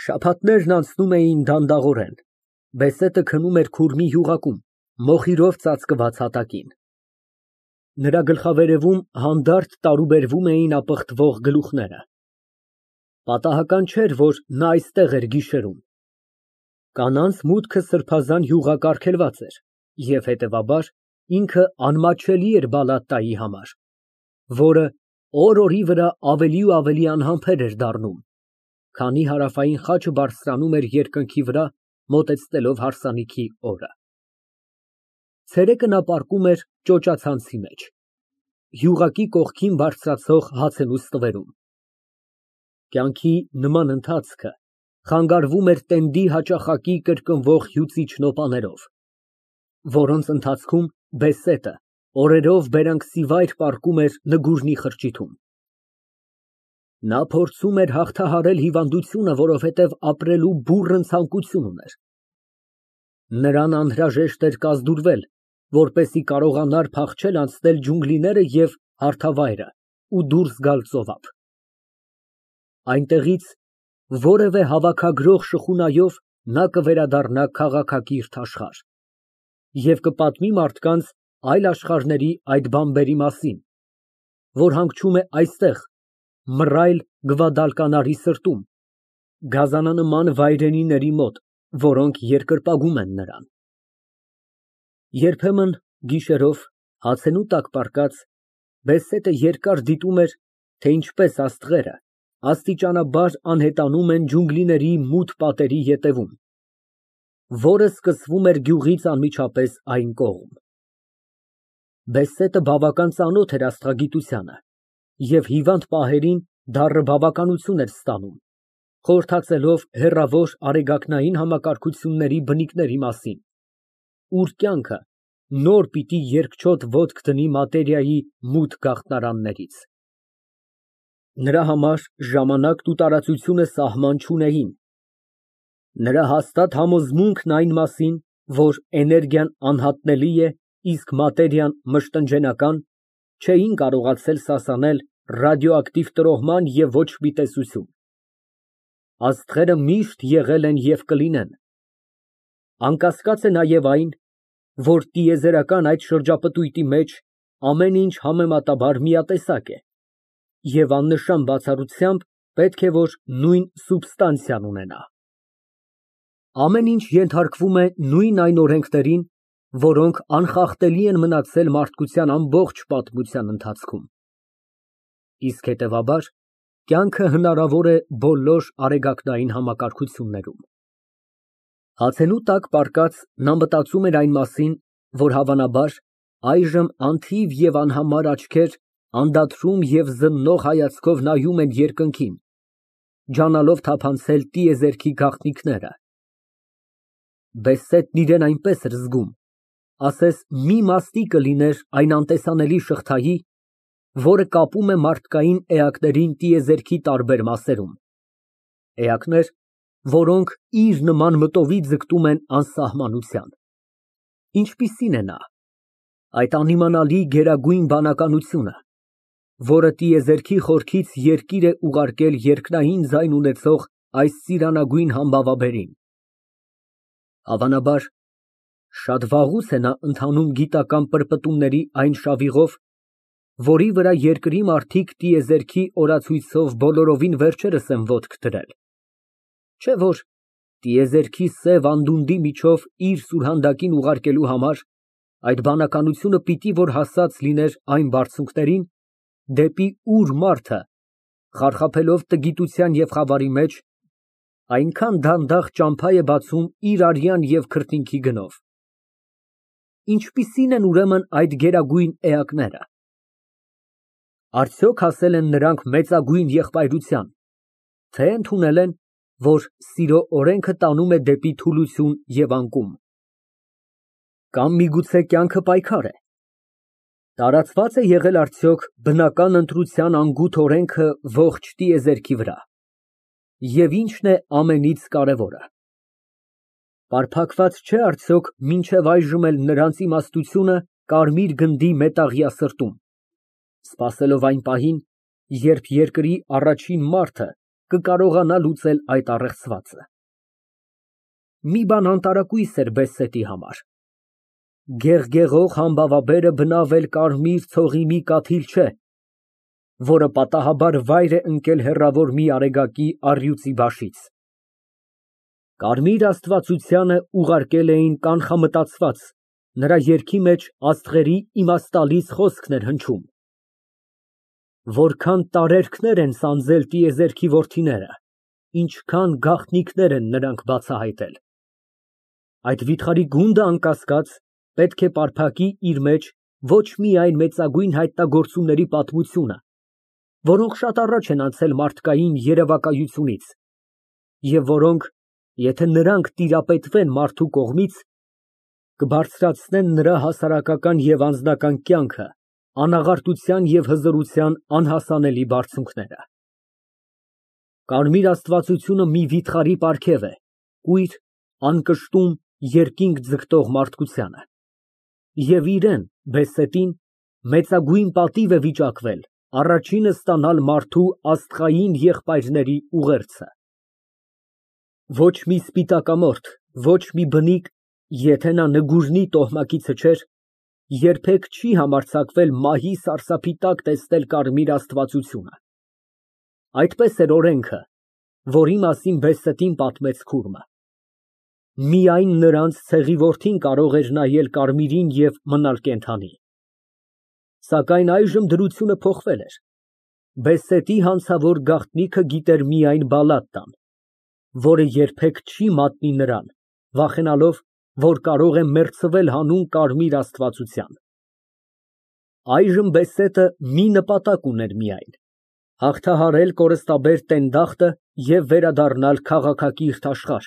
Շաբաթներն անցնում էին դանդաղորեն։ Բեսետը քնում էր քուրմի յուղակում, մոխիրով ծածկված հատակին։ Նրա գլխավերևում հանդարտ տարուբերվում էին ապխտվող գլուխները։ Պատահական չէր, որ նա այստեղ էր գիշերում։ Կանանց մուտքը սրբազան յուղակարգելված էր, և հետևաբար ինքը անմատչելի էր Բալաթայի համար, որը օր֊օրի վրա ավելի ու ավելի անհամբեր էր դառնում, քանի հարավային խաչը բարձրանում էր երկնքի վրա, մոտեցնելով հարսանիքի օրը։ Ցերեկը նա պառկում էր ճոճացանցի մեջ, յուղակի կողքին բարձրացող հացենուց կյանքի նման ընթացքը խանգարվում էր տենդի հաճախակի կրկնվող հյուծիչ նոպաներով, որոնց ընթացքում Բեսետը օրերով բերանքսիվայր պառկում էր նգուրջնի խրճիթում։ Նա փորձում էր հաղթահարել հիվանդությունը, որովհետև ապրելու բուռն ցանկություն ուներ։ Նրան անհրաժեշտ էր կազդուրվել, որպեսզի կարողանար փախչել անցնել ջունգլիները և հարթավայրը ու դուրս գալ ծովափ։ Այնտեղից որևէ հավաքագրող շխունայով նա կվերադառնա քաղաքակիրթ աշխարհ և կպատմի մարդկանց այլ աշխարհների այդ բանբերի մասին, որ հանգչում է այստեղ, մռայլ Գվադալկանարի սրտում, գազանանման վայրենիների մոտ, որոնք երկրպագում են նրան։ Երբեմն գիշերով, հացենու տակ պառկած, Բեսետը երկար դիտում էր, թե ինչպես աստղերը աստիճանաբար անհետանում են ջունգլիների մութ պատերի ետևում, որը սկսվում էր գյուղից անմիջապես այն կողմ։ Բեսետը բավական ծանոթ էր աստղագիտությանը և հիվանդ պահերին դառը բավականություն էր ստանում, խորհրդածելով հեռավոր արեգակնային համակարգությունների բնիկների մասին, ուր կյանքը նոր պիտի երկչոտ ոտք դնի մատերիայի մութ գաղտնարաններից։ Նրա համար ժամանակն ու տարածությունը սահման չունեին։ Նրա հաստատ համոզմունքն այն մասին, որ էներգիան անհատնելի է, իսկ մատերիան մշտնջենական, չէին կարողացել սասանել ռադիոակտիվ տրոհման և ոչ մի տեսություն։ Աստղերը միշտ եղել են և կլինեն։ Անկասկած է նաև այն, որ տիեզերական այդ շրջապտույտի մեջ ամեն ինչ համեմատաբար միատեսակ է, և աննշան բացառությամբ պետք է որ նույն սուբստանցիան ունենա։ Ամեն ինչ ենթարկվում է նույն այն օրենքներին, որոնք անխախտելի են մնացել մարդկության ամբողջ պատմության ընթացքում։ Իսկ հետևաբար, կյանքը հնարավոր է բոլոր արեգակնային համակարգություններում։ Հացենու տակ պառկած նա մտածում էր այն մասին, որ հավանաբար այժմ անթիվ և անհամար աչքեր անդադրում և զննող հայացքով նայում են երկնքին, ջանալով թափանցել տիեզերքի գաղտնիքները։ Բեսետն իրան այնպես էր զգում, ասես մի մաստիկը լիներ այն անտեսանելի շղթայի, որը կապում է մարդկային էակներին տիեզերքի տարբեր մասերում, էակներ, որոնք իր նման մտովի ձգտում են անսահմանության։ Ինչպիսին է նա, այդ անիմանալի գերագույն բանականությունը, որը տիեզերքի խորքից երկիր է ուղարկել երկնային ձայն ունեցող այս ծիրանագույն համբավաբերին։ Հավանաբար, շատ վաղուց է նա ընթանում գիտական պրպտումների այն շավիղով, որի վրա երկրի մարդիկ տիեզերքի օրացույցով բոլորովին վերջերս են ոտք դրել, չէ՞ որ տիեզերքի սև անդունդի միջով իր սուրհանդակին ուղարկելու համար այդ բանականությունը պիտի որ հասած լիներ այն բարձունքներին, դեպի ուր մարդը, խարխափելով տգիտության և խավարի մեջ, այնքան դանդաղ ճամփա է բացում իր արյան և քրտինքի գնով։ Ինչպիսի՞ն են ուրեմն այդ գերագույն էակները։ Արդյոք հասել են նրանք մեծագույն եղբայրության, թե ընդունել են, որ սիրո օրենքը տանում է դեպի թուլություն և անկում։ Կամ միգուցե կյանքը պայքար է։ Տարածված է եղել արդյոք բնական ընտրության անգութ օրենքը ողջ տիեզերքի վրա։ Եվ ի՞նչն է ամենից կարևորը։ Պարփակված չէ արդյոք մինչև այժմ էլ նրանց իմաստությունը կարմիր գնդի մետաղյա սրտում, սպասելով այն պահին, երբ երկրի առաջին մարդը կկարողանա լուծել այդ առեղծվածը։ Մի բան անտարակույս էր Բեսսետի համար։ Գեղգեղող համբավաբերը բնավել կարմիր ցողի մի կաթիլ չէ, որը պատահաբար վայր է ընկել հեռավոր մի արեգակի առյուծի բաշից։ Կարմիր աստվածությանը ուղարկել էին կանխամտածված, նրա երգի մեջ աստղերի իմաստալից խոսքն էր հնչում։ Որքան տարերքներ են սանձել տիեզերքի որդիները, ինչքան գաղտնիքներ են նրանք բացահայտել։ Այդ վիթխարի գունդը, անկասկած, պետք է պարփակի իր մեջ ոչ միայն մեծագույն հայտնագործությունների պատմությունը, որոնք շատ առաջ են անցել մարդկային երևակայությունից, և որոնք, եթե նրանք տիրապետվեն մարդու կողմից, կբարձրացնեն նրա հասարակական և անձնական կյանքը, անաղարտության և հզորության անհասանելի բարձունքները։ Կարմիր աստվածությունը մի վիթխարի պարգև է, կույր, անկշտում, երկինք ձգտող մարդկությանը։ Եվ իրեն, Բեսսետին, մեծագույն պատիվ է վիճակվել առաջինը ստանալ մարդու աստղային եղբայրների ուղերձը։ Ոչ մի սպիտակամորթ, ոչ մի բնիկ, եթե նա նգուժնի տոհմակիցը չէր, երբեք չի համարձակվել մահի սարսափի տակ տեսնել կարմիր աստվածությունը։ Այդպես էր օրենքը, որի մասին Բեսսետին պատմեց քուրմը։ Միայն նրանց ցեղի որդին կարող էր նայել կարմիրին և մնալ կենդանի։ Սակայն այժմ դրությունը փոխվել էր։ Բեսսետի հանցավոր գաղտնիքը գիտեր միայն Բալատտան, որը երբեք չի մատնի նրան, վախենալով, որ կարող է մերձվել հանուն կարմիր աստվածության։ Այժմ Բեսսետը մի նպատակ ուներ միայն՝ հաղթահարել կորստաբեր տենդախտը և վերադառնալ քաղաքակիրթ աշխարհ։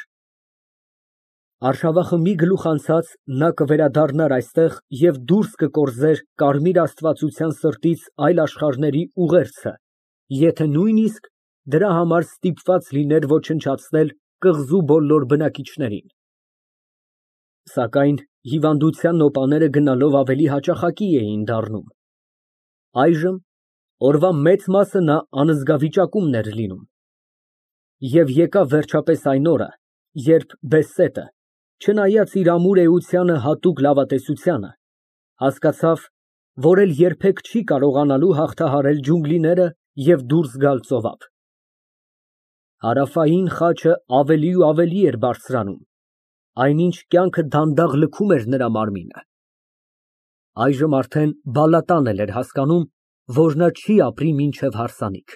Արշավախմբի գլուխ անցած նա կվերադառնար այստեղ և դուրս կկորզեր կարմիր աստվածության սրտից այլ աշխարհների ուղերձը, եթե նույնիսկ դրա համար ստիպված լիներ ոչնչացնել կղզու բոլոր բնակիչներին։ Սակայն հիվանդության նոպաները գնալով ավելի հաճախակի էին դառնում։ Այժմ օրվա մեծ մասը նա անզգավիճակումն էր լինում։ Եվ եկավ վերջապես այն օրը, երբ Բեսսետը, չնայած իր ամուր էությանը հատուկ լավատեսությանը, հասկացավ, որ էլ երբեք չի կարողանալու հաղթահարել ջունգլիները և դուրս գալ ծովափ։ Հարավային խաչը ավելի ու ավելի էր բարձրանում, այնինչ կյանքը դանդաղ լքում էր նրա մարմինը։ Այժմ արդեն Բալատան էլ էր հասկանում, որ նա չի ապրի մինչև հարսանիք։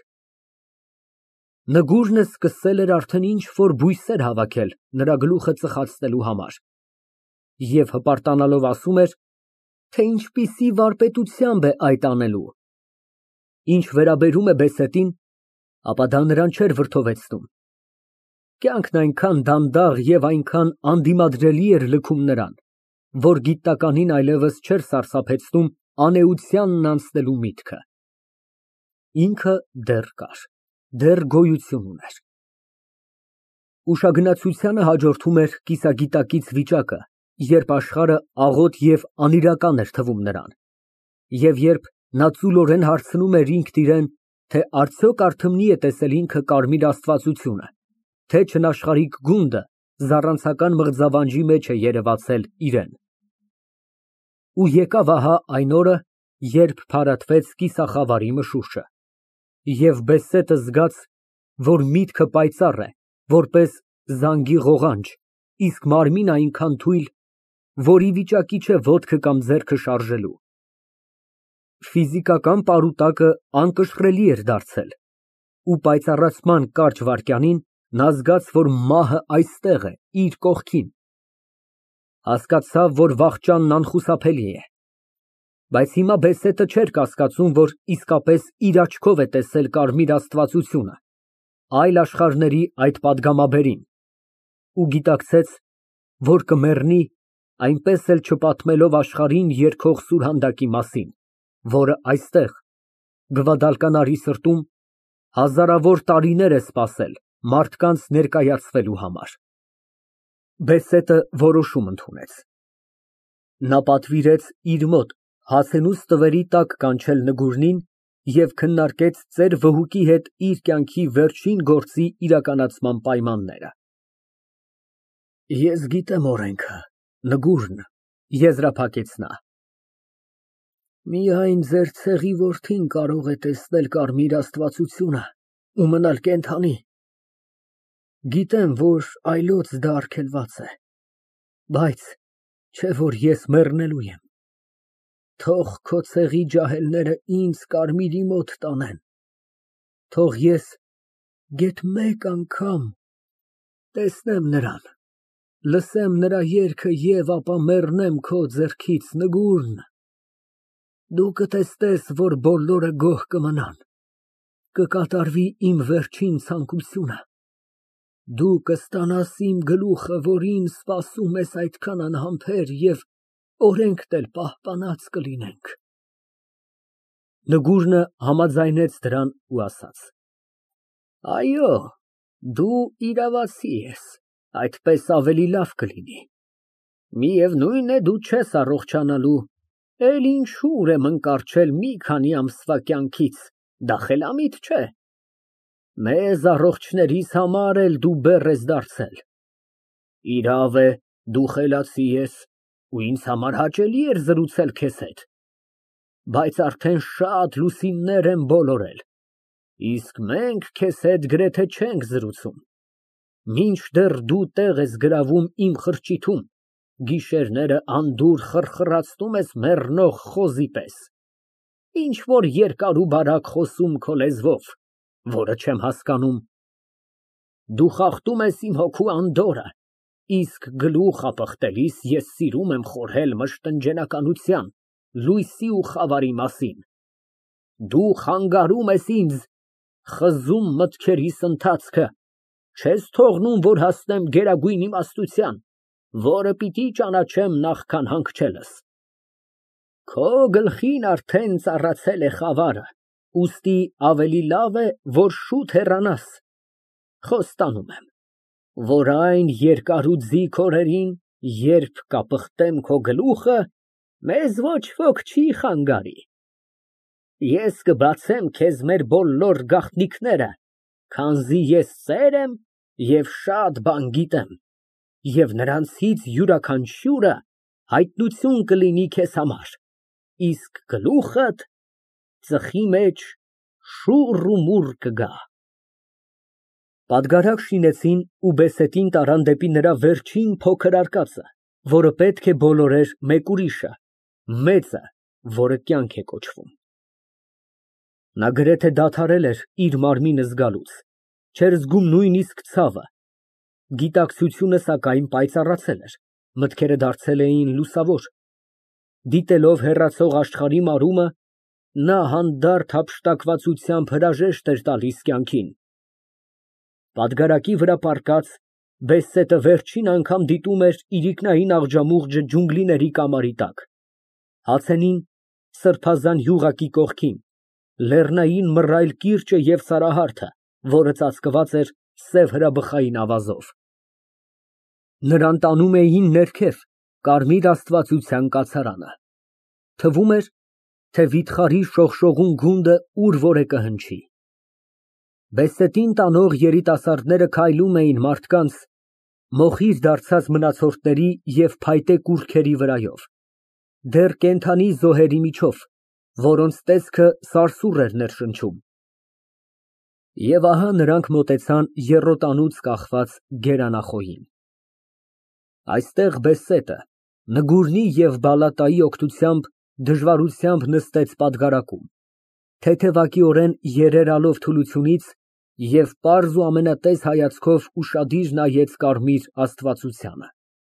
Նգուժն սկսել էր արդեն ինչ֊որ բույսեր հավաքել նրա գլուխը ծխացնելու համար և հպարտանալով ասում էր, թե ինչպիսի վարպետությամբ է այդ անելու։ Ինչ վերաբերում է Բեսսետին, ապա դա նրան չէր վրդովեցնում։ Կյանքն այնքան դանդաղ և այնքան անդիմադրելի էր լքում նրան, որ գիտնականին այլևս չէր սարսափեցնում անէությանն անցնելու միտքը։ Ինքը դեռ կար, դեռ գոյություն ուներ։ Ուշագնացությանը հաջորդում էր կիսագիտակից վիճակը, երբ աշխարհը աղոտ և անիրական էր թվում նրան, և երբ նա ծուլորեն հարցնում էր ինքն իրեն, թե արդյոք արթմնի է տեսել ինքը կարմիր աստվածությունը, թե չնաշխարհիկ գունդը զառանցական մղձավանջի մեջ է երևացել իրան։ Ու եկավ ահա այն օրը, երբ փարատվեց կիսախավարի մշուշը, և Բեսսետը զգաց, որ միտքը պայծառ է, որպես զանգի ղողանջ, իսկ մարմինը այնքան թույլ, որ ի վիճակի չէ ոտքը կամ ձեռքը շարժելու։ Ֆիզիկական պարուտակը անկշռելի էր դարձել, ու պայծառացման կարճ վայրկյանին նա զգաց, որ մահը այստեղ է, իր կողքին։ Հասկացավ, որ վախճանն անխուսափելի է։ Բայց հիմա Բեսսետը չէր կասկածում, որ իսկապես իր աչքով է տեսել կարմիր աստվածությունը, այլ աշխարհների այդ պատգամաբերին, ու գիտակցեց, որ կմեռնի, այնպես էլ չպատմելով աշխարհին երգող սուրհանդակի մասին, որը այստեղ, Գվադալկանարի սրտում, հազարավոր տարիներ է սպասել մարդկանց ներկայացվելու համար։ Բեսսետը որոշում ընդունեց։ Նա պատվիրեց իր մոտ հասենուս տվերի տակ կանչել Նգուժնին և քննարկեց ծեր վհուկի հետ իր կյանքի վերջին գործի իրականացման պայմանները։ Ես գիտեմ օրենքը, Նգուրն, եզրափակեց նա։ Միայն ձեր ցեղի որդին կարող է տեսնել կարմիր աստվածությունը ու մնալ կենդանի։ Գիտեմ, որ այլոց դա արգելված է, բայց չէ որ ես մեռնելու եմ։ Թող քո ցեղի ջահելները ինձ կարմիրի մոտ տանեն, թող ես գեթ մեկ անգամ տեսնեմ նրան, լսեմ նրա երգը և ապա մեռնեմ քո ձեռքից, Նգուրն։ Դու կտեսնես, որ բոլորը գոհ կմնան, կկատարվի իմ վերջին ցանկությունը։ Դու կստանաս իմ գլուխը, որին սպասում ես այդքան անհամբեր, և օրենքն էլ պահպանած կլինենք։ Նգուրը համաձայնեց դրան ու ասաց. Այո, դու իրավացի ես, այդպես ավելի լավ կլինի։ Միևնույն է, դու չես առողջանալու, էլ ինչու ուրեմն կառչել մի քանի ամսվա կյանքից, դա խելամիտ չէ։ Մեզ առողջներիս համար էլ դու բեռ ես դարձել։ Իրավ է, դու խելացի ես ու ինձ համար հաճելի էր զրուցել քեզ հետ, բայց արդեն շատ լուսիններ են բոլորել, իսկ մենք քեզ հետ գրեթե չենք զրուցում, մինչդեռ դու տեղ ես գրավում իմ խրճիթում, գիշերները անդուր խռխռացնում ես մեռնող խոզի պես, ինչ որ երկար ու բարակ խոսում քո լեզվով, որը չեմ հասկանում։ Դու խախտում ես իմ հոգու անդորրը, իսկ գլուխ ապխտելիս ես սիրում եմ խորհել մշտնջենականության, լույսի ու խավարի մասին։ Դու խանգարում ես ինձ, խզում մտքերիս ընթացքը, չես թողնում, որ հասնեմ գերագույն իմաստության, որը պիտի ճանաչեմ նախքան հանգչելս։ Քո գլխին արդեն ծառացել է խավարը, ուստի ավելի լավ է, որ շուտ հեռանաս։ Խոստանում եմ, որ այն երկար ու ձիգ օրերին, երբ կապխտեմ քո գլուխը, մեզ ոչ ոք չի խանգարի։ Ես կբացեմ քեզ մեր բոլոր գաղտնիքները, քանզի ես ծեր եմ և շատ բան գիտեմ, և նրանցից յուրաքանչյուրը հայտնություն կլինի քեզ համար, իսկ գլուխդ ծխի մեջ շուռ ու մուռ կգա։ Պատգարակ շինեցին ու բեսետին տարան դեպի նրա վերջին փոքր արկածը, որը պետք է բոլորեր մեկ ուրիշը, մեծը, որը կյանք է կոչվում։ Նա գրեթե դադարել էր իր մարմինը զգալուց, չէր զգում նույնիսկ ցավը, գիտակցությունը սակայն պայծառացել էր, մտքերը դարձել էին լուսավոր։ Դիտելով հեռացող աշխարհի մարումը, նա հանդարտ հափշտակվածությամբ հրաժեշտ էր տալիս կյանքին։ Պատգարակի վրա պառկած, բեսետը վերջին անգամ դիտում էր իրիկնային աղջամուղջը ջունգլիների կամարի տակ, հացենին, սրբազան յուղակի կողքին, լեռնային մռայլ կիրճը և սարահարթը, որը ծածկված էր սև հրաբխային ավազով։ Նրան տանում էին ներքև, կարմիր աստվածության կացարանը։ Թվում էր, թե վիթխարի շողշողուն գունդը ուր որ է կհնչի։ Բեսետին տանող երիտասարդները քայլում էին մարդկանց, մոխիր դարձած մնացորդների և փայտե կուռքերի վրայով, դեռ կենդանի զոհերի միջով, որոնց տեսքը սարսուռ էր ներշնչում։ Եվ ահա նրանք մոտեցան եռոտանուց կախված գերանախոյին։ Այստեղ բեսետը, Նգուրնի և Բալատայի օգնությամբ դժվարությամբ նստեց պատգարակում, թեթևակիորեն երերալով թուլությունից և պարզ ու ամենատես հայացքով ուշադիր նայեց կարմիր աստվածությանը։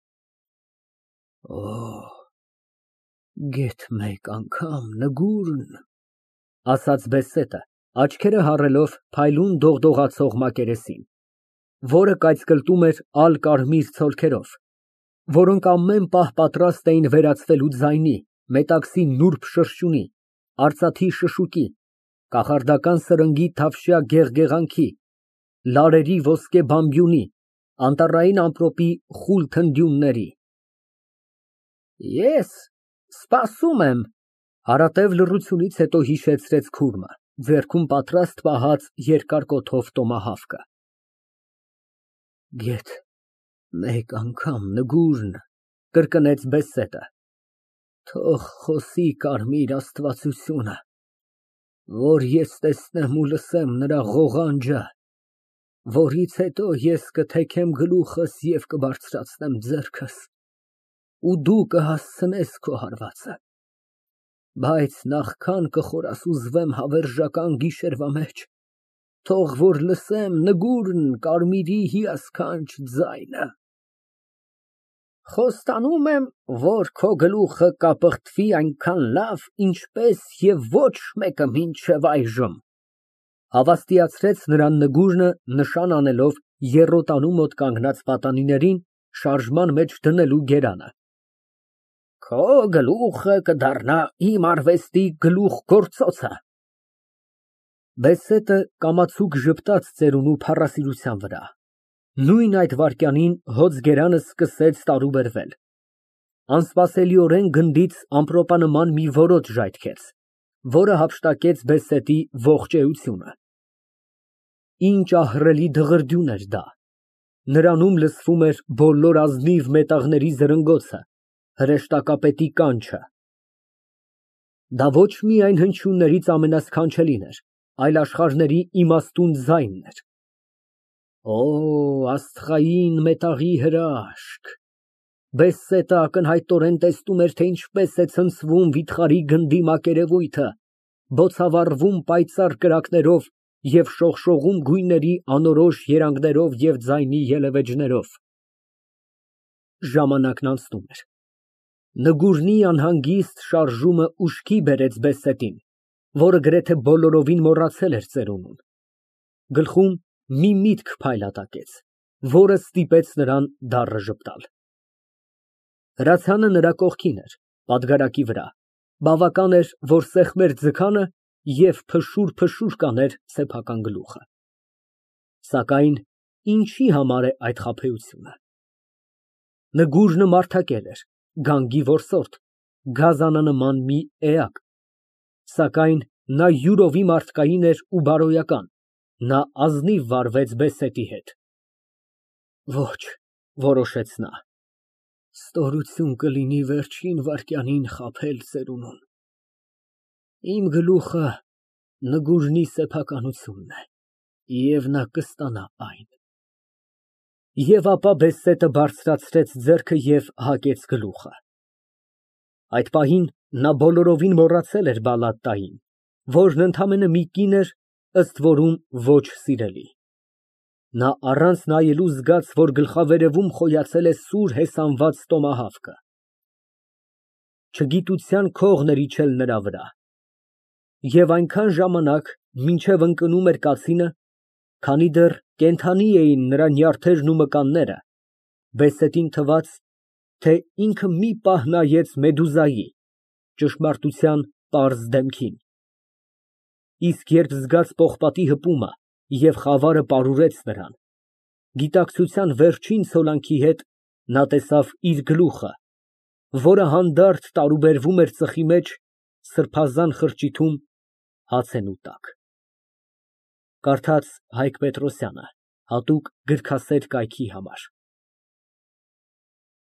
Օհ, գեթ մեկ անգամ, Նգուրն, ասաց բեսետը, աչքերը հառելով փայլուն դողդողացող մակերեսին, որը կայծկլտում էր ալ֊կարմիր ցոլքերով, որոնք ամեն պահ պատրաստ էին վերածվելու ձայնի, մետաքսի նուրբ շրշյունի, արծաթի շշուկի, կախարդական սրնգի թավշյա գեղգեղանքի, լարերի ոսկե բամբիոնի, անտառային ամպրոպի խուլ թնդյունների։ Ես սպասում եմ, հարատև լռությունից հետո հիշեցրեց քուրմը։ ձեռքում պատրաստ պահած երկար կոթով տոմահավկը։ Գեթ մեկ անգամ նգուրն, կրկնեց Բեսետը, թող խոսի կարմիր աստվածությունը, որ ես տեսնեմ ու լսեմ նրա ղողանջը, որից հետո ես կթեքեմ գլուխս և կբարձրացնեմ ձեռքս, ու դու կհասցնես քո հարվածը, բայց նախքան կխորասուզվեմ հավերժական գիշերվա մեջ, թող որ լսեմ նգուրն կարմիրի հիասքանչ ձայնը։ Խոստանում եմ, որ քո գլուխը կապղտվի այնքան լավ, ինչպես և ոչ մեկը մինչև այժմ, հավաստիացրեց նրան Նգուրը, նշան անելով եռոտանու մոտ կանգնած պատանիներին շարժման մեջ դնելու գերանը։ Քո գլուխը կդառնա իմ արվեստի գլուխգործոցը։ Բեսետը կամացուկ ժպտաց ծերունու փառասիրության վրա։ Նույն այդ վայրկյանին հոծ գերանը սկսեց տարուբերվել։ Անսպասելիորեն գնդից ամպրոպանման մի որոտ ժայթքեց, որը հափշտակեց Բեսետի ողջ էությունը։ Ինչ ահռելի դղրդյուն էր դա։ Նրանում լսվում էր բոլոր ազնիվ մետաղների զրնգոցը, հրեշտակապետի կանչը։ Դա ոչ միայն հնչյուններից ամենասքանչելին էր, այլ աշխարհների իմաստուն ձայնն էր։ Օ, աստղային մետաղի հրաշք։ Բեսետը ակնհայտորեն տեսնում էր, թե ինչպես է ցնցվում վիթխարի գնդի մակերևույթը, բոցավառվում պայծառ կրակներով և շողշողում գույների անորոշ երանգներով և ձայնի ելևէջներով։ Ժամանակն անցնում էր։ Նգուրնի անհանգիստ շարժումը ուշքի բերեց Բեսետին, որը գրեթե բոլորովին մոռացել էր ծերունուն։ Գլխում մի միտք փայլատակեց, որը ստիպեց նրան դառը ժպտալ։ Հրացանը նրա կողքին էր, պատգարակի վրա, բավական էր, որ սեղմեր ձգանը և փշուր կաներ սեփական գլուխը։ Սակայն ինչի համար է այդ խաբեությունը։ Նգուրնը մարդակել էր, գանգի որսորդ, գազանանման մի էակ, սակայն նա յուրովի մարդկային էր ու բարոյական, նա ազնիվ վարվեց Բեսետի հետ։ Ոչ, որոշեց նա, ստորություն կլինի վերջին վայրկյանին խաբել ծերունուն։ Իմ գլուխը Նգուրնի սեփականությունն է, և նա կստանա այն։ Եվ ապա Բեսետը բարձրացրեց ձեռքը և հակեց գլուխը։ Այդ պահին նա բոլորովին մոռացել էր Բալատտային, որն ընդամենը մի կին էր, ըստ որում ոչ սիրելի։ Նա առանց նայելու զգաց, որ գլխավերևում խոյացել է սուր հեսանված տոմահավկը։ Չգիտության քողն էր իջել նրա վրա։ Եվ այնքան ժամանակ, մինչև ընկնում էր կացինը, քանի դեռ կենդանի էին նրա նյարդերն ու մկանները, Բեսետին թվաց, թե ինքը մի պահ նայեց Մեդուզայի, ճշմարտության պարզ դեմքին։ Իսկ երբ զգաց պողպատի հպումը և խավարը պարուրեց նրան, գիտակցության վերջին ցոլանքի հետ նա տեսավ իր գլուխը, որը հանդարտ տարուբերվում էր ծխի մեջ սրբազան խրճիթում հացենու տակ։ Կարդաց Հայկ Պետրոսյանը, հատուկ գրքասեր կայքի համար։